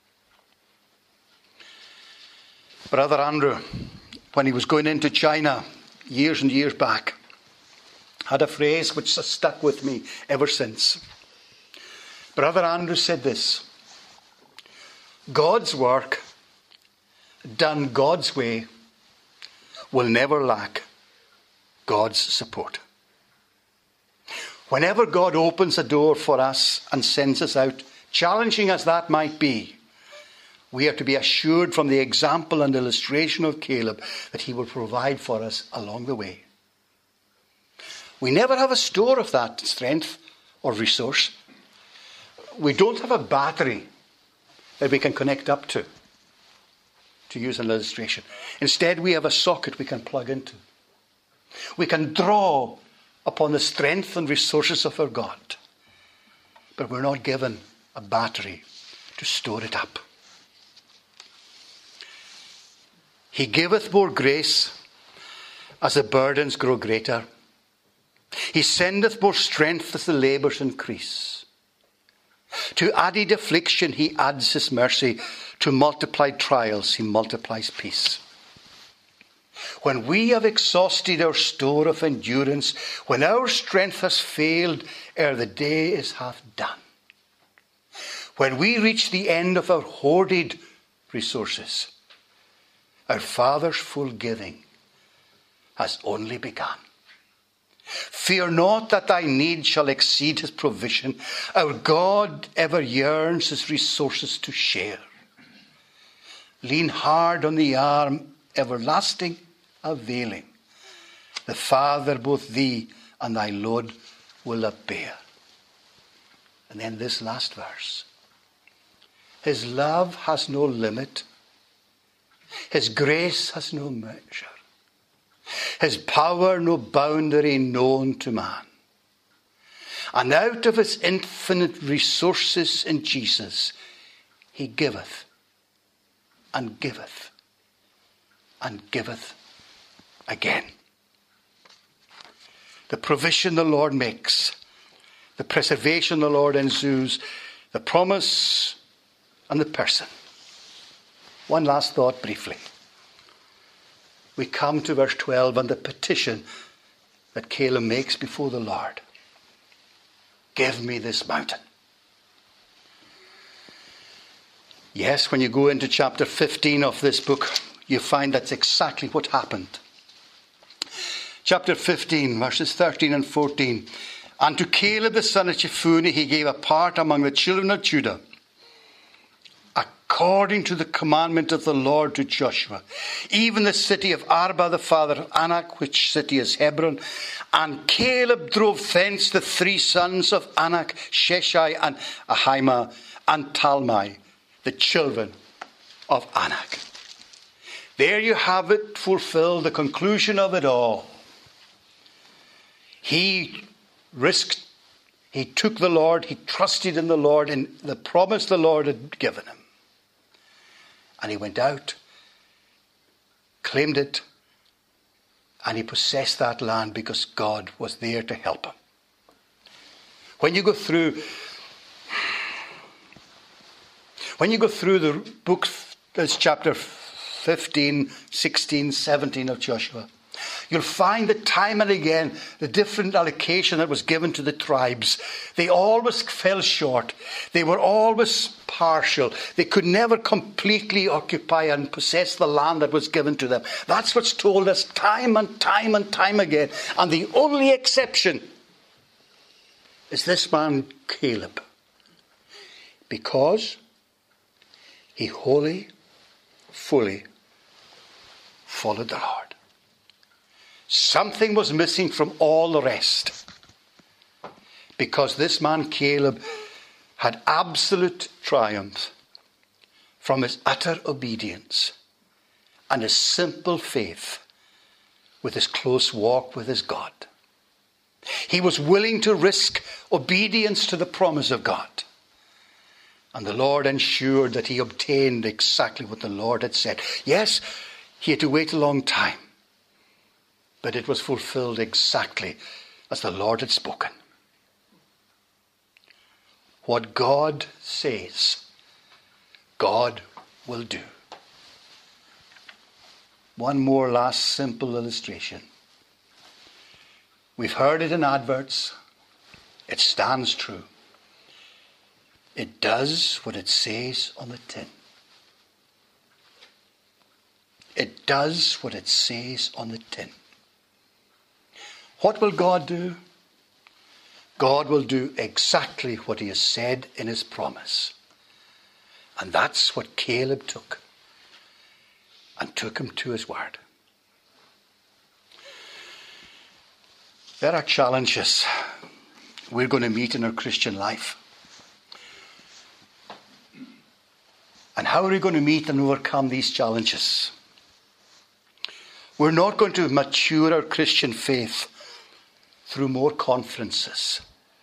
Brother Andrew, when he was going into China years and years back, had a phrase which has stuck with me ever since. Brother Andrew said this: God's work, done God's way, will never lack God's support. Whenever God opens a door for us and sends us out, challenging as that might be, we are to be assured from the example and illustration of Caleb that he will provide for us along the way. We never have a store of that strength or resource. We don't have a battery that we can connect up to use an illustration. Instead, we have a socket we can plug into. We can draw upon the strength and resources of our God. But we're not given a battery to store it up. He giveth more grace as the burdens grow greater. He sendeth more strength as the labours increase. To added affliction he adds his mercy. To multiplied trials he multiplies peace. When we have exhausted our store of endurance, when our strength has failed ere the day is half done, when we reach the end of our hoarded resources, Our Father's full giving has only begun. Fear not that thy need shall exceed his provision. Our God ever yearns his resources to share. Lean hard on the arm everlasting, availing. The Father both thee and thy load will upbear. And then this last verse. His love has no limit. His grace has no measure. His power no boundary known to man. And out of his infinite resources in Jesus, he giveth and giveth and giveth again. The provision the Lord makes, the preservation the Lord ensues, the promise and the person. One last thought briefly. We come to verse 12 and the petition that Caleb makes before the Lord. Give me this mountain. Yes, when you go into chapter 15 of this book, you find that's exactly what happened. Chapter 15, verses 13 and 14. And to Caleb the son of Jephunneh he gave a part among the children of Judah, according to the commandment of the Lord to Joshua, even the city of Arba the father of Anak, which city is Hebron. And Caleb drove thence the three sons of Anak, Sheshai and Ahimah and Talmai, the children of Anak. There you have it fulfilled, the conclusion of it all. He risked, he took the Lord, he trusted in the Lord, in the promise the Lord had given him. And he went out, claimed it, and he possessed that land because God was there to help him. When you go through the book, that's chapter 15, 16, 17 of Joshua, you'll find that time and again, the different allocation that was given to the tribes, they always fell short. They were always partial. They could never completely occupy and possess the land that was given to them. That's what's told us time and time and time again. And the only exception is this man, Caleb. Because he wholly, fully followed the Lord. Something was missing from all the rest. Because this man Caleb had absolute triumph from his utter obedience and his simple faith with his close walk with his God. He was willing to risk obedience to the promise of God. And the Lord ensured that he obtained exactly what the Lord had said. Yes, he had to wait a long time. But it was fulfilled exactly as the Lord had spoken. What God says, God will do. One more last simple illustration. We've heard it in adverts. It stands true. It does what it says on the tin. It does what it says on the tin. What will God do? God will do exactly what he has said in his promise. And that's what Caleb took. And took him to his word. There are challenges we're going to meet in our Christian life. And how are we going to meet and overcome these challenges? We're not going to mature our Christian faith through more conferences,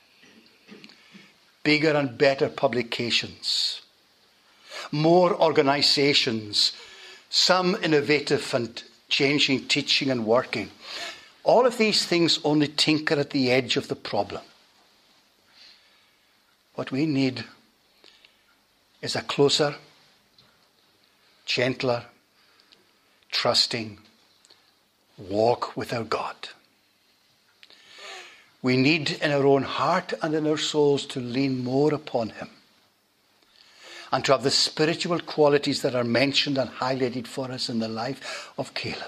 bigger and better publications, more organizations, some innovative and changing teaching and working. All of these things only tinker at the edge of the problem. What we need is a closer, gentler, trusting walk with our God. We need in our own heart and in our souls to lean more upon him and to have the spiritual qualities that are mentioned and highlighted for us in the life of Caleb.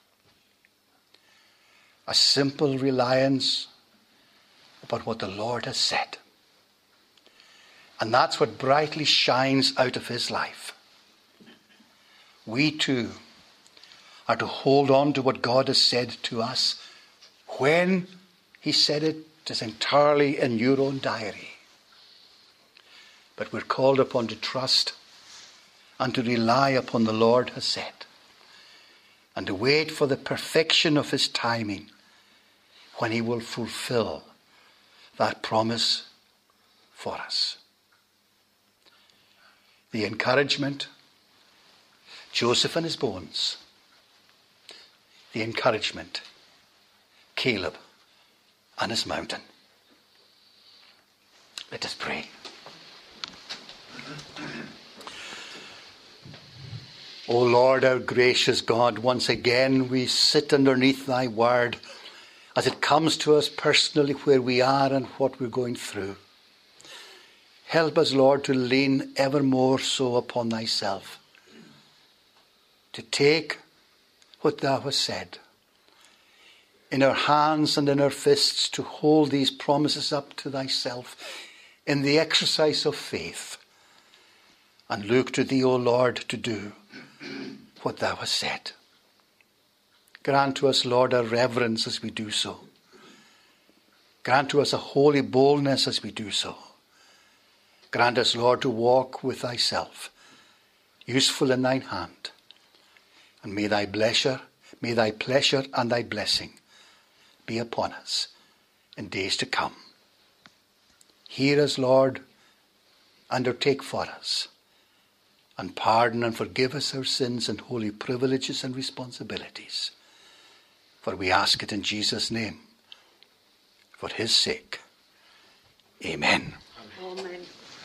A simple reliance upon what the Lord has said. And that's what brightly shines out of his life. We too are to hold on to what God has said to us. When he said it is entirely in your own diary. But we're called upon to trust and to rely upon the Lord has said. And to wait for the perfection of his timing when he will fulfill that promise for us. The encouragement, Joseph and his bones. The encouragement, Caleb and his mountain. Let us pray. O Lord, our gracious God, once again we sit underneath thy word as it comes to us personally where we are and what we're going through. Help us, Lord, to lean ever more so upon thyself, to take what thou hast said in our hands and in our fists, to hold these promises up to thyself in the exercise of faith, and look to thee, O Lord, to do what thou hast said. Grant to us, Lord, a reverence as we do so. Grant to us a holy boldness as we do so. Grant us, Lord, to walk with thyself, useful in thine hand. And may thy pleasure and thy blessing be upon us in days to come. Hear us, Lord, undertake for us, and pardon and forgive us our sins and holy privileges and responsibilities. For we ask it in Jesus' name, for his sake. Amen. Amen.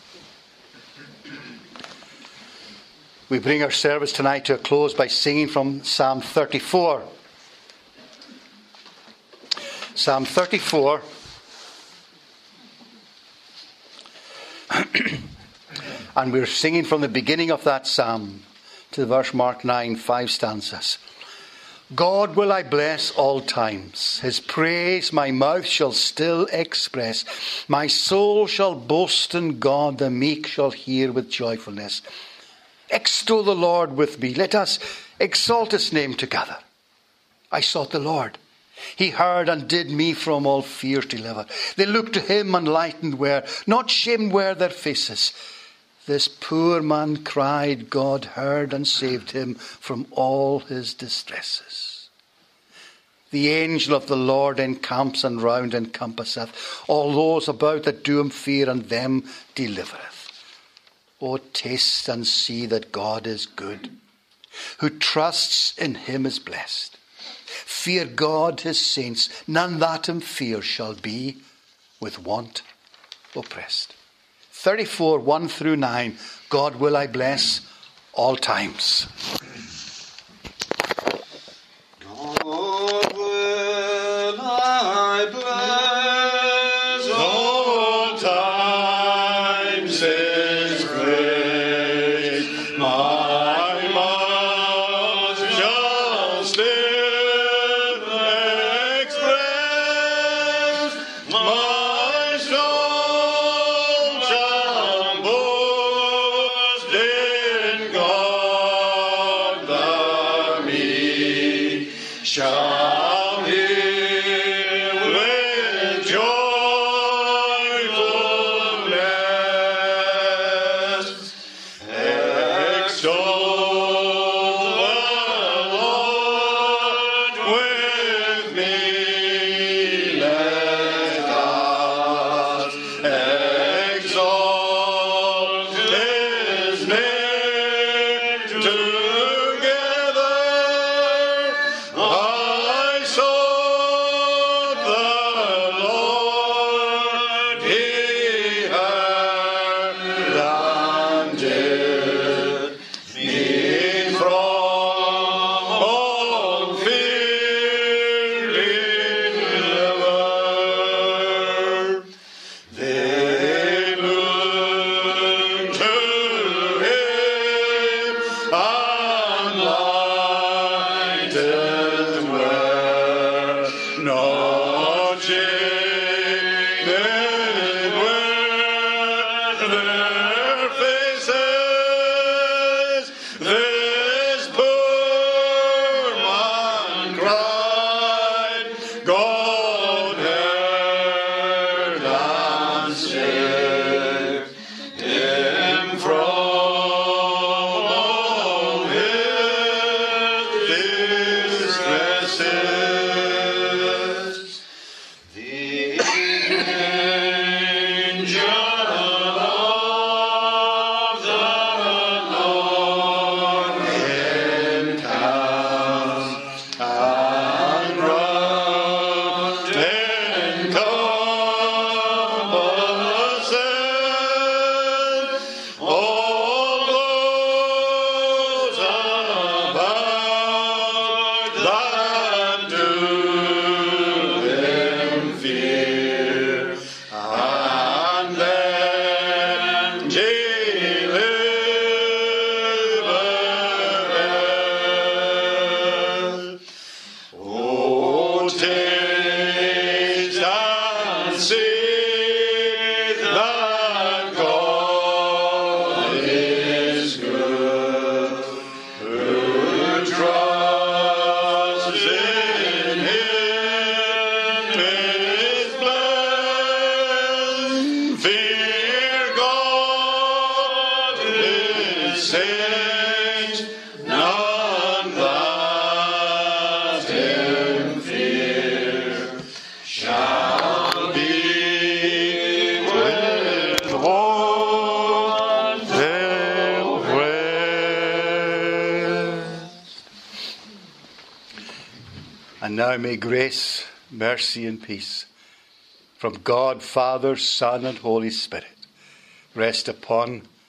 We bring our service tonight to a close by singing from Psalm 34. Psalm 34. And we're singing from the beginning of that psalm to the verse mark 9, 5 stanzas. God will I bless all times. His praise my mouth shall still express. My soul shall boast in God. The meek shall hear with joyfulness. Extol the Lord with me. Let us exalt his name together. I sought the Lord. He heard and did me from all fear deliver. They looked to him and lightened were. Not shamed were their faces. This poor man cried, God heard and saved him from all his distresses. The angel of the Lord encamps and round encompasseth all those about that do him fear, and them delivereth. O taste and see that God is good. Who trusts in him is blessed. Fear God his saints. None that him fear shall be with want oppressed. 34, 1 through 9. God will I bless all times. God will I bless all times. His praise my mouth shall still express. My soul shall boast in God. The meek shall hear with joyfulness. Extol the Lord with me. Let us exalt his name together. Unlighted were no shaded were their faces. This poor man cried, God heard and saved him from all his distresses. The angel of the Lord encamped and round encompasseth all those about that do him fear, and them delivereth. Oh, taste and see that God is good. Who trusts in Him is blessed. Fear God, His saints, none that Him fear shall be withhold their ways. And now may grace, mercy, and peace from God, Father, Son, and Holy Spirit rest upon